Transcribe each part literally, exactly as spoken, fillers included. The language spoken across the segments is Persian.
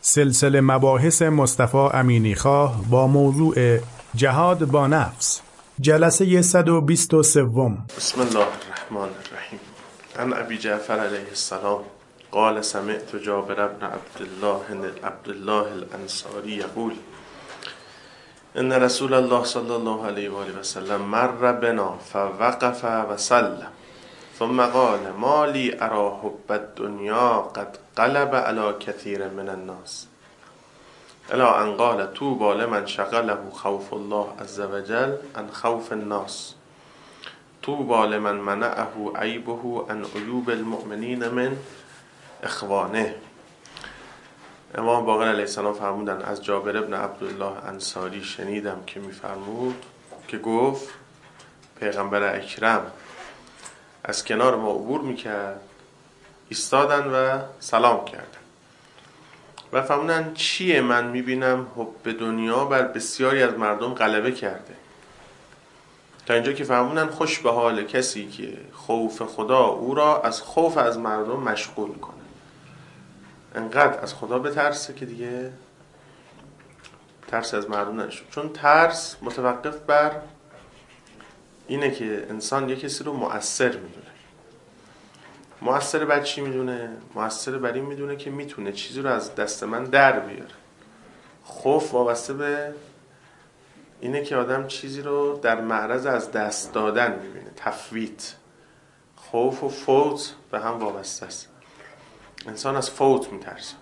سلسله مباحث مصطفی امینی خواه با موضوع جهاد با نفس، جلسه صد و بیست و سه. بسم الله الرحمن الرحیم. عن ابی جعفر علیه السلام قال سمعت جابر بن عبدالله عبدالله الانصاری یقول ان رسول الله صلی الله علیه و آله و سلم مر بنا فوقف و سلم ثم قال ما لی ارا حب الدنیا قد غلب علی کثیر من الناس الی ان قال طوبی لمن شغله خوف الله عز وجل عن خوف الناس طوبی لمن منعه عیبه عن عیوب المؤمنین من اخوانه. امام باقر علیه السلام فرمودن از جابر ابن عبدالله انصاری شنیدم که میفرمود که گفت پیغمبر اکرم از کنار ما عبور میکرد، ایستادن و سلام کردن و فرمودن چیه من میبینم حب دنیا بر بسیاری از مردم غلبه کرده، تا اینجا که فرمودن خوش به حال کسی که خوف خدا او را از خوف از مردم مشغول کنه، انقدر از خدا بترسه که دیگه ترس از مردم نشد. چون ترس متوقف بر اینه که انسان یک کسی رو مؤثر میدونه. مؤثر بر چی میدونه؟ مؤثر بر این میدونه که میتونه چیزی رو از دست من در بیاره. خوف وابسته به اینه که آدم چیزی رو در معرض از دست دادن میبینه، تفویت. خوف و فوت به هم وابسته است. انسان از فوت میترسه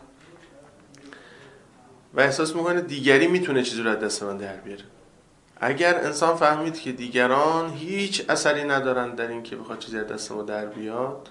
و احساس میکنه دیگری میتونه چیزی رو از دست من در بیاره. اگر انسان فهمید که دیگران هیچ اثری ندارن در این که بخواد چیزی از دست ما در بیاد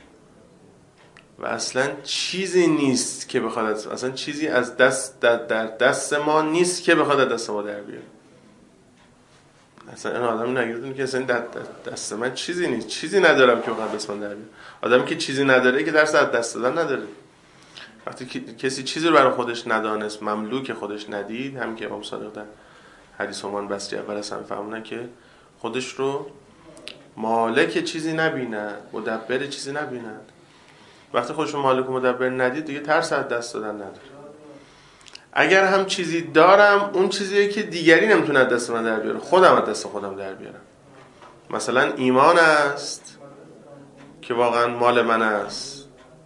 و اصلا چیزی نیست که بخواد، اصلا چیزی از دست در دست ما نیست که بخواد از دست ما در بیاره. اصلا این آدم نگیردونه که اصلا در دست من چیزی نیست، چیزی ندارم که بخواد دست من در بیاره. آدمی که چیزی نداره که درس از دست دادن نداره. وقتی کسی چیزی رو برای خودش ندانست، مملوک خودش ندید، هم که امام صادق در حدیث عمان بصری اول از همه فرمودن که خودش رو مالک چیزی نبیند، مدبر چیزی نبیند. وقتی خودش رو مالک و مدبر ندید دیگه ترس از دست دادن نداره. اگر هم چیزی دارم اون چیزیه که دیگری نمیتونه از دست من در بیاره، خودم از دست خودم در بیارم. مثلا ایمان است که واقعا مال من است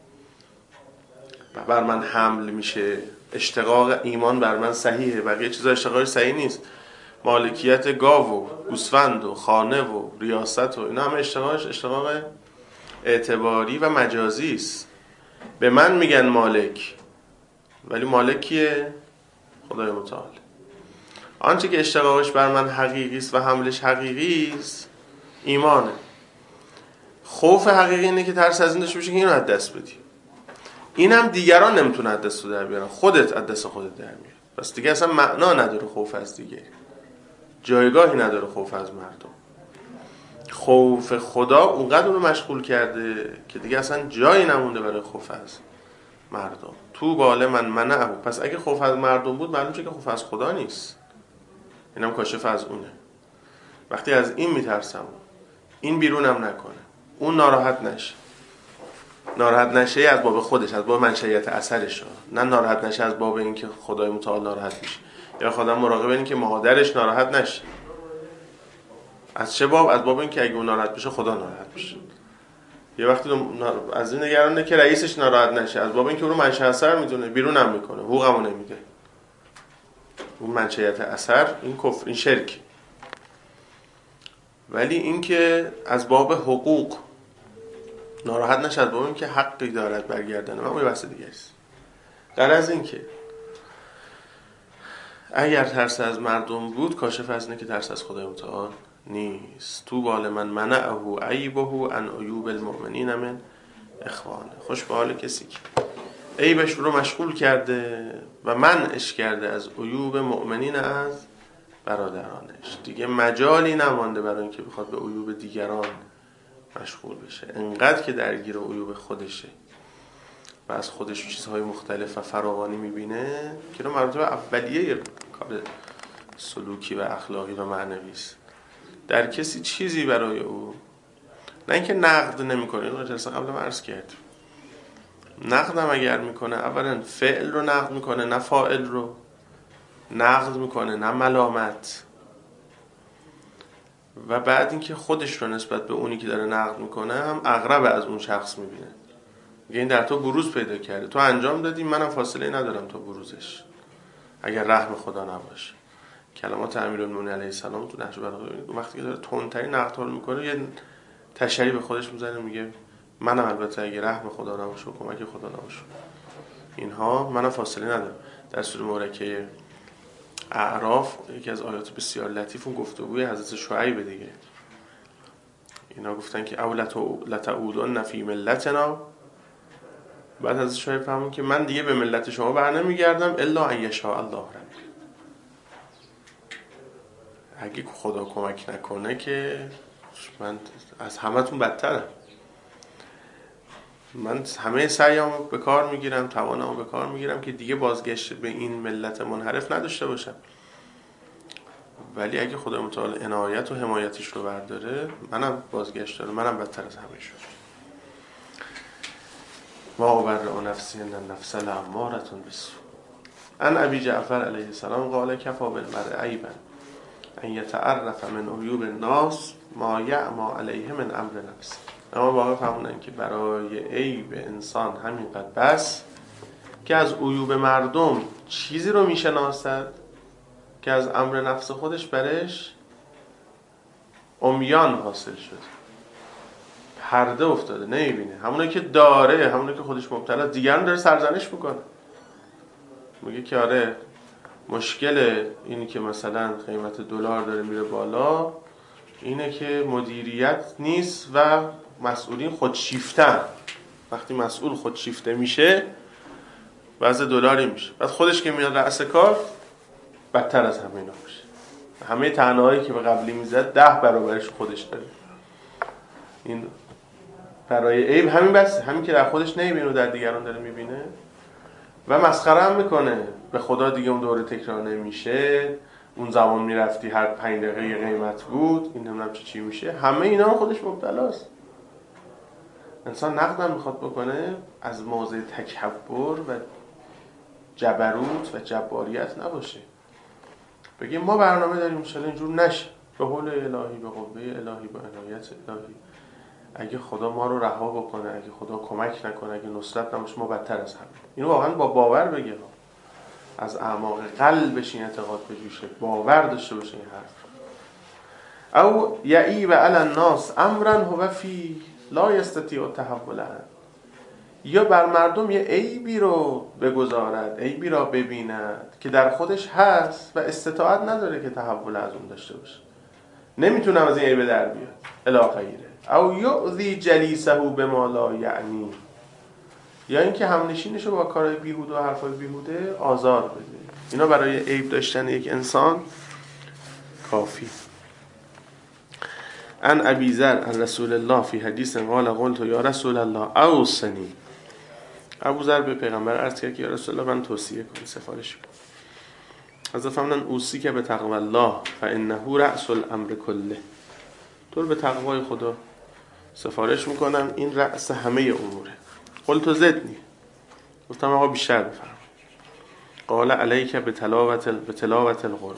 و بر من حمل میشه، اشتقاق ایمان بر من صحیحه، بقیه چیزا اشتقاقش صحیح نیست. مالکیت گاو و گوسفند و خانه و ریاست و اینا همه اشتقاقش اشتقاق اعتباری و مجازی است. به من میگن مالک ولی مالک کیه؟ خدای متعال. آنچه که اشتقاقش بر من حقیقی است و حملش حقیقی است ایمانه. خوف حقیقی اینه که ترس از این داشته باشه که اینو از دست بدی. این هم دیگران نمیتونه از دست در بیارن، خودت از دست خودت در میاری. پس دیگه اصلا معنا نداره خوف از دیگری، جایگاهی نداره خوف از مردم. خوف خدا اونقدر اونو مشغول کرده که دیگه اصلا جایی نمونده برای خوف از مردم. تو باله من منعه. پس اگه خوف از مردم بود معلوم شه که خوف از خدا نیست، اینم کاشف از اونه. وقتی از این میترسم این بیرونم نکنه، اون ناراحت نشه، ناراحت نشه از باب خودش، از باب منشأیت اثرش، نه ناراحت نشه از باب این که خدای متعال ناراحت میشه، یا خدا مراقب این که مادرش ناراحت نشه. از چه باب؟ از باب این که اگه اون ناراحت بشه خدا ناراحت میشه. یه وقتی از این نگرانه که رئیسش ناراحت نشه، از باب این که اون رو منشأ اثر میدونه، بیرونم میکنه، حقوقمو نمیده. اون منشأیت اثر این کفر، این شرک. ولی این که از باب حقوق ناراحت نشه، از باب این که حقی دارد برگردنه، اون یه بحث دیگه است. غرض این که اگر ترس از مردم بود کاشف از اینه که ترس از خدای متعال نیست. تو بال من منعه عیبه عن عیوب المؤمنین من اخوانه. خوش به حال کسی که عیبش رو مشغول کرده و منعش کرده از عیوب مؤمنین از برادرانش. دیگه مجالی نمانده برای اینکه بخواد به عیوب دیگران مشغول بشه، انقدر که درگیر عیوب خودشه و از خودش چیزهای مختلف و فراوانی میبینه که رو مربوط به اولیه کار سلوکی و اخلاقی و معنوی است. در کسی چیزی برای او، نه اینکه نقد نمی‌کنه، اینو جلسه قبل عرض کرد، نقدم اگر میکنه اولا فعل رو نقد میکنه نه فاعل رو، نقد میکنه نه ملامت، و بعد اینکه خودش رو نسبت به اونی که داره نقد میکنه هم اقرب از اون شخص میبینه. میگه این در تو بروز پیدا کرده، تو انجام دادی، منم فاصله ندارم تو بروزش، اگر رحم خدا نباشه. کلمات امیرالمومنین علیه السلام تو نهج البلاغه وقتی که داره تندترین نقد رو میکنه یه تشریح به خودش میزنه، میگه منم البته اگه رحم خدا نباشه و کمک خدا نباشه اینها، منم فاصله ندارم. در سوره مبارکه اعراف یکی از آیات بسیار لطیف و گفتگوی حضرت شعیب دیگه، اینا گفتن که او لتعودن فی ملتنا، بعد حضرت شعیب فهمون که من دیگه به ملت شما برنمیگردم الا ان یشاء الله رب، اگه خدا کمک نکنه که من از همتون بدترم، من همه سعیامو به کار میگیرم، توانمو به کار میگیرم که دیگه بازگشت به این ملت منحرف نداشته باشم، ولی اگه خدا متعال عنایت و حمایتش رو برداره منم بازگشت دارم، منم بدتر از همه شد. ما ابرئ نفسی ان النفس لاماره بالسوء. ان ابی جعفر علیه السلام قال کفى بالمرء عیبا ان یتعرف من عیوب الناس ما یعمی علیه من امر نفس. اما واقعا فهموندن که برای عیب انسان همینقدر بس که از عیوب مردم چیزی رو میشناسد که از امر نفس خودش برش عمیان حاصل شده، پرده افتاده، نمیبینه. همونه که داره، همونه که خودش مبتلا، دیگران داره سرزنش میکنه، میگه که آره مشکل اینی که مثلا قیمت دلار داره میره بالا اینه که مدیریت نیست و مسئولین خودشیفتن. وقتی مسئول خودشیفته میشه وضع دلاری میشه، بعد خودش که میاد رأس کار بدتر از همه اینا میشه. همه طعنه‌هایی که به قبلی میزد ده برابرش خودش داره. این برای عیب همین بس، همین که در خودش نمیبینه و در دیگران داره میبینه و مسخره هم میکنه. به خدا دیگه اون دوره تکرار نمیشه، اون زمان میرفتی هر پنج دقیقه یه قیمت بود، این نمیدونم چی چی میشه، همه اینا رو خودش مبتلاست. انسان نقدم میخواد بکنه از موضع تکبر و جبروت و جباریت نباشه، بگه ما برنامه داریم انشالله اینجور نشه، به حول الهی، به قوه الهی، به عنایت الهی. اگه خدا ما رو رها بکنه، اگه خدا کمک نکنه، اگه نصرت نباشه ما بدتر از همه. اینو واقعا با باور بگه، از اعماق قلبش این اعتقاد بجوشه، باور داشته باشه این حرف. او یعیب علی الناس امرا هو فی لا یستطیع التحول عنه، یا بر مردم یه عیبی رو بگذارد، عیبی را ببیند که در خودش هست و استطاعت نداره که تحول از اون داشته باشه، نمیتونم از این عیب در بیاد الی غیره. او یؤذی جلیسه بما لا یعنی، یا اینکه همنشینش رو با کارهای بیهوده و حرفای بیهوده آزار بده. اینا برای عیب داشتن یک انسان کافی. ان ابی ذر عن رسول الله فی حدیث قال قلت یا رسول الله اوصنی. ابو ذر به پیغمبر عرض کرد که یا رسول الله من توصیه کن، سفارش کن. حضرت فرمودند اوصی که به تقوی الله فانه رأس الامر کله. تو رو به تقوای خدا سفارش میکنم، این رأس همه اموره. قلت زدنی، گفتم آقا بیشتر بفرما. قال علیک به تلاوت به تلاوت القرآن،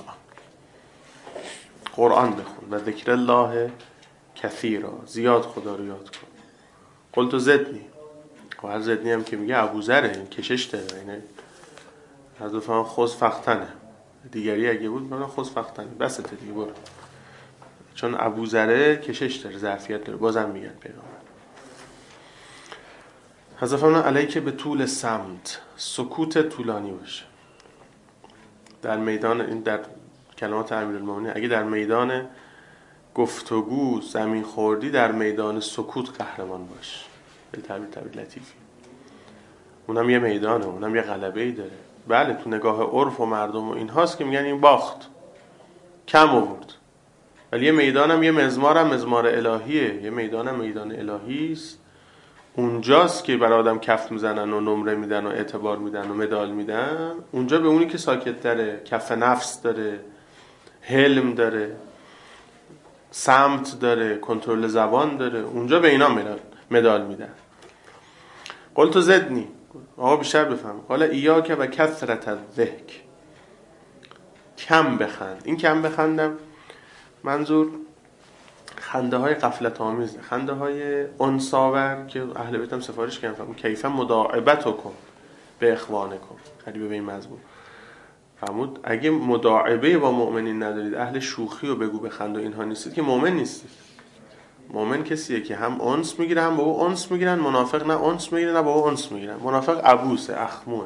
قرآن بخون و ذکر الله کثیرا، زیاد خدا رو یاد کن. قلت زدنی، و هر زدنی هم که میگه ابوذره، این کشش داره، اینه حضرت فرمان خذ فختنه، دیگری اگه بود میگن خذ فختنه، بسته دیگه برو، چون ابوذره کشش داره، ظرفیت داره. بازم میگن پیغمبر حضرت فرمان علیک به طول صمت، سکوت طولانی باشه در میدان. این در کلمات امیرالمومنین، اگه در میدان گفتگو زمین خوردی، در میدان سکوت قهرمان باش. به تعبیر تعبیر لطیفی، اونم یه میدانه، اونم یه غلبه‌ای داره. بله تو نگاه عرف و مردم و این هاست که میگن این باخت، کم آورد، ولی یه میدانم، یه مزمارم مزمار الهیه، یه میدانم میدان الهیست. اونجاست که بر آدم کف میزنن و نمره میدن و اعتبار میدن و مدال میدن. اونجا به اونی که ساکت داره، کف نفس داره، حلم داره، سمت داره، کنترل زبان داره، اونجا به اینا مدال میدن. قلت زدنی، آقا بیشتر بفهم. قال ایاک و کثرت الضحک، کم بخند. این کم بخندم منظور خنده های غفلت آمیزه، خنده های انساور که اهل بیت هم سفارش کردن کیف مداعبت کن به اخوانکم، قریبه به این مضمون. فرمود اگه مداعبه با مؤمنین ندارید، اهل شوخی و بگو بخند و اینها نیستید، که مؤمن نیستید. مؤمن کسیه که هم انس میگیره هم با او انس میگیرن. منافق نه انس میگیره نه با او انس میگیرن. منافق عبوسه، اخموه،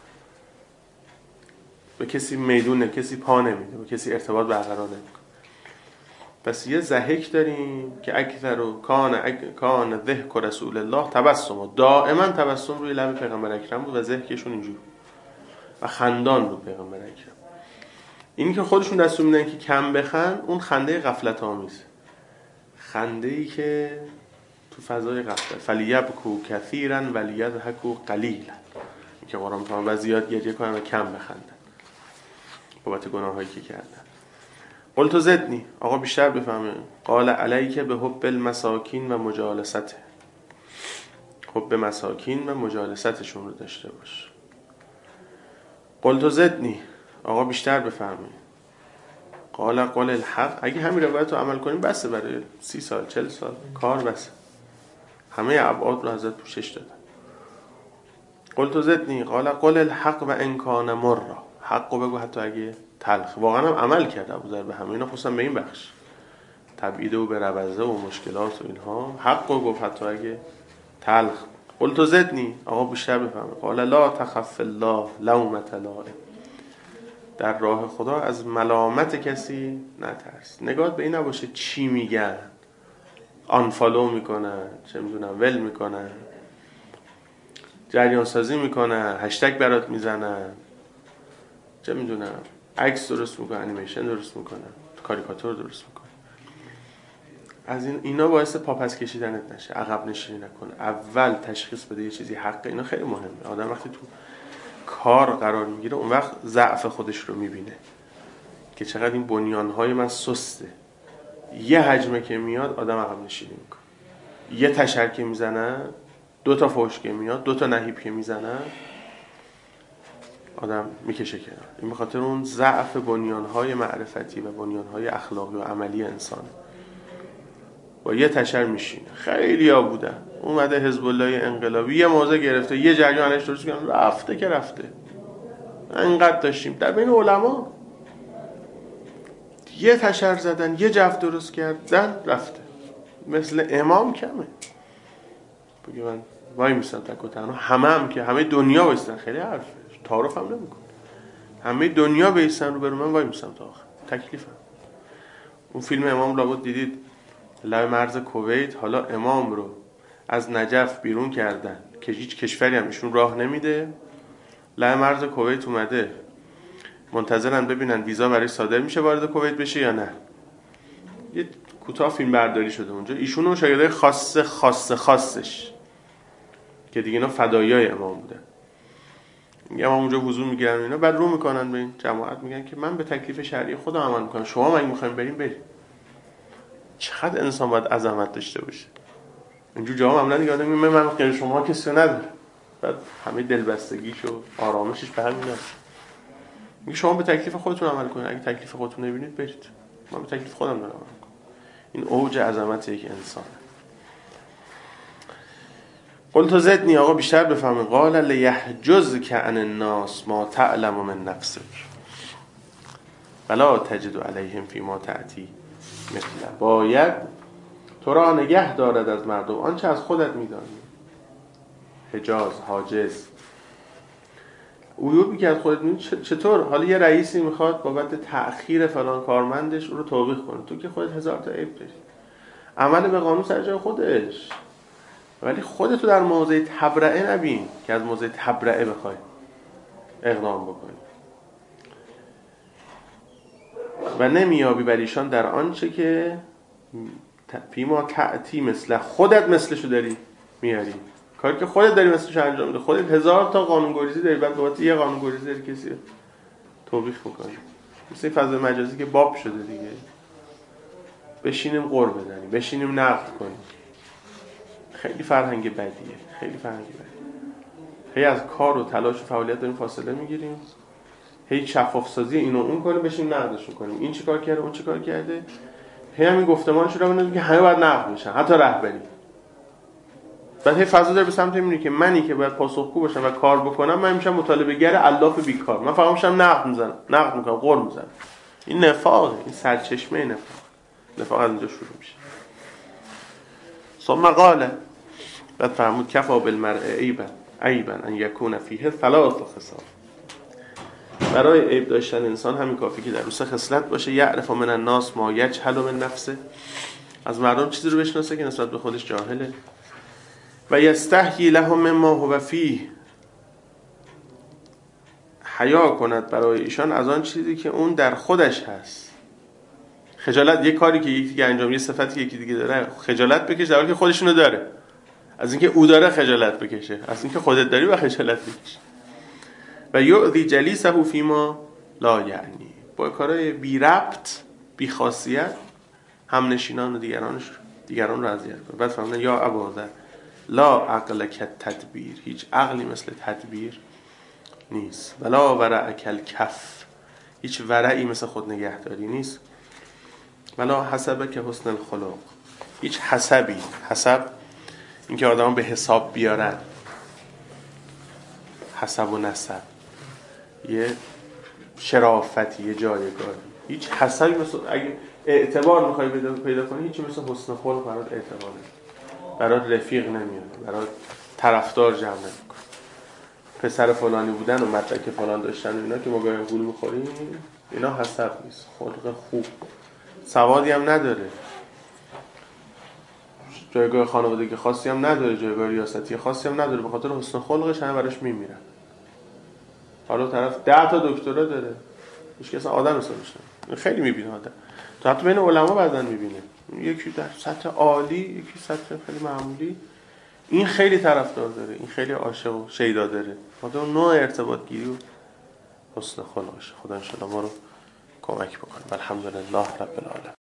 به کسی میدونه، کسی پا نمیده، به کسی ارتباط برقرار نمیکنه. پس یه ضحک داریم که اکثر و کان اک... کان ضحک رسول الله تبسم، دائما تبسم روی لب پیغمبر اکرم بود و ضحکشون اینجور و خندان رو پیغمبر اکرم. این که خودشون دستور میدن که کم بخند، اون خنده غفلت آمیز، خنده ای که تو فضای غفلت. فلیبکو کثیرا ولیضحکوا قلیلا، این که قرآن میگه و زیاد گریه کنن و کم بخندن بابت گناهایی که کردن. قلت زدنی، آقا بیشتر بفهمه. قال علیک به حب المساکین و مجالسته، حب مساکین و مجالستشون رو داشته باش. قلت زدنی، آقا بیشتر بفهمه. قال قل الحق، اگه همین روایت رو عمل کنیم بسه، برای سی سال چل سال کار بسه، همه ابعاد رو حضرت پوشش دادن. قلت زدنی، قال قل الحق و ان کان مر، حق رو بگو حتی اگه تلخ. واقعا هم عمل کرد ابوذر به همه اینا، خصوصا به این بخش تبعید و به ربزه و مشکلات و اینها، حق رو گفت حتی اگه تلخ. قلت زدنی، آقا بیشتر بفهمه. قال لا تخف الله لومة لائم، در راه خدا از ملامت کسی نترس. نگاه به این نباشه چی میگن، آنفالو میکنن، چه میدونم ول میکنن، جریان سازی میکنن، هشتگ برات میزنن، چه میدونم عکس درست میکنن، انیمیشن درست میکنن، کاریکاتور درست میکنن. از این اینا باعث پاپس کشیدنت نشه، عقب نشینی نکنه. اول تشخیص بده یه چیزی حقه. اینا خیلی مهمه. آدم وقتی تو کار قرار میگیره اون وقت ضعف خودش رو میبینه که چقدر این بنیانهای من سسته. یه هجمه که میاد آدم عقب نشینی میکنه، یه تشر که میزنن، دو تا فحش که میاد، دو تا نهیب که میزنن، آدم میکشه کنار. این به خاطر اون ضعف بنیانهای معرفتی و بنیانهای اخلاقی و عملی انسانه. با یه تشر میشینه. خیلی ها بودن اومده حزب الله انقلابی یه موضع گرفته، یه جریانش درست کردن، رفته که رفته. انقدر داشتیم در بین علما یه تشر زدن، یه جفت درست کردن، رفته. مثل امام کمه بگه من وای میستم تک و تنها، همه هم که همه دنیا بیستن، خیلی حرفه، تعارف هم نمی کن، همه دنیا بیستن رو برو، من وای میستم تا آخر، تکلیفم. اون فیلم امام لابد دیدید، لب مرز کویت. حالا امام رو از نجف بیرون کردن که هیچ کشوری هم ایشون راه نمیده، لب مرز کویت اومده منتظرن ببینن ویزا برای صادر میشه وارد کویت بشه یا نه. یه کوتاه فیلم برداری شده اونجا، ایشون و شاگردای خاص خاص خاصش که دیگه اینا فدایای امام بودن. میگم اونجا حضور میگیرن اینا، بعد رو میکنن به این جماعت میگن که من به تکلیف شرعی خودم عمل میکنم، شما من میخوایم بریم بریم. چقدر انسان باید عظمت داشته باشه. اینجور جواب معمولا نگاه نمیگه من من غیر شما کسی نداره، بعد همه دلبستگیش و آرامشش به همین است. میگه شما به تکلیف خودتون عمل کنید، اگه تکلیف خودتون نبینید برید، من به تکلیف خودم دارم عمل میکنم. این اوج عظمت یک انسانه. قلت زدنی، آقا بیشتر بفهمید. قال لیحجزک عن الناس ما تعلم من نفسک ولا تجد علیهم فیما تأتی مثله. باید تو را نگه دارد از مردم آنچه از خودت میدانی. حجاز، حاجز، عیوبی که از خودت میدونی. چطور حالا یه رئیسی میخواد بابت تأخیر فلان کارمندش او رو توبیخ کنه، تو که خودت هزار تا عیب داری. عمل به قانون سر جای خودش، ولی خودتو در موضع تبرئه نبین که از موضع تبرئه بخوای اقدام بکنی و نمیابی بر ایشان در آنچه که فیما تأتی مثل خودت مثلشو داری میاری. کاری که خودت داری مثلشو انجام میده، خودت هزار تا قانونگریزی داری، بعد بابت یه قانونگریزی داری کسی توبیخ میکنی. مثل فضای مجازی که باب شده دیگه، بشینیم قر بزنیم، بشینیم نقد کنیم. خیلی فرهنگ بدیه، خیلی فرهنگ بدیه. هی از کار و تلاش و فعالیت داریم فاصله میگیریم، هی شفاف سازی اینو اون کنیم، بشیم نقدش کنیم، این چیکار کرده اون چیکار کرده، هی همین گفتمانش رو ببینید که همه باید نقد میشن، حتی رهبری. بعد هی فضا داره به سمت میره که منی که باید پاسخگو باشم و کار بکنم، من میشم مطالبه گر الاف بیکار، من فقط میشم نقد میزنم، نقد میکنم، قر میزنم. این نفاقه، این سرچشمه نفاق. نفاق از اینجا شروع میشه. ثم قال، بعد فرمود کفا بالمرء عیبا عیبا ان یکون فیه ثلاث خصال. برای عیب داشتن انسان همین کافی که در او سه خصلت باشه. یعرف من الناس ما یجهل من نفسه، از مردم چیزی رو بشناسه که نسبت به خودش جاهله. و یستحیی لهم مما هو فیه، حیا کند برای ایشان از آن چیزی که اون در خودش هست. خجالت، یک کاری که یکی دیگه انجام، یه صفتی که یکی دیگه داره، خجالت بکشه در حالی که خودشونو داره. از اینکه او داره خجالت بکشه، از اینکه خودت داری و خجالت بکشه. و یؤذی جلیسه فیما لا یعنی، با کارهای بی ربط بی خاصیت هم نشینان و دیگرانش دیگران رو اذیت کنه. بعد فهمیدن یا ابوذر لا عقل کالتدبیر، هیچ عقلی مثل تدبیر نیست. ولا ورع کالکف، هیچ ورعی مثل خود نگهداری نیست. ولا حسب که حسن الخلق، هیچ حسبی، حسب اینکه آدم به حساب بیارن، حسب و نسب، یه شرافتی، یه جایگاهی، هیچ حسبی مثل، اگه اعتبار میخوای پیدا کنی، هیچی مثل حسن خلق برات اعتبار نمیاد، برات رفیق نمیاد، برات طرفدار جمع نمیکنه. پسر فلانی بودن و مدرک فلان داشتن و اینا که ما گاهی گول میخوریم، اینا حسب نیست. خلق خوب سوادی هم نداره، جایگاه خانوادگی خاصی هم نداره، جایگاه ریاستی خاصی هم نداره، به خاطر حسن خلقش همه براش میمیرن. حالا طرف ده تا دکترا داره، هیچ کس آدم حسابش نمیشه. خیلی میبینه آدم، تو حتی بین علما بعدن میبینه، یکی در سطح عالی، یکی سطح خیلی معمولی، این خیلی طرفدار داره، این خیلی عاشق و شیدا داره. خاطر نوع ارتباط گیری و حسن خلقش. خدا ان شاء الله ما رو کمک بکنه. الحمدلله رب العالمین.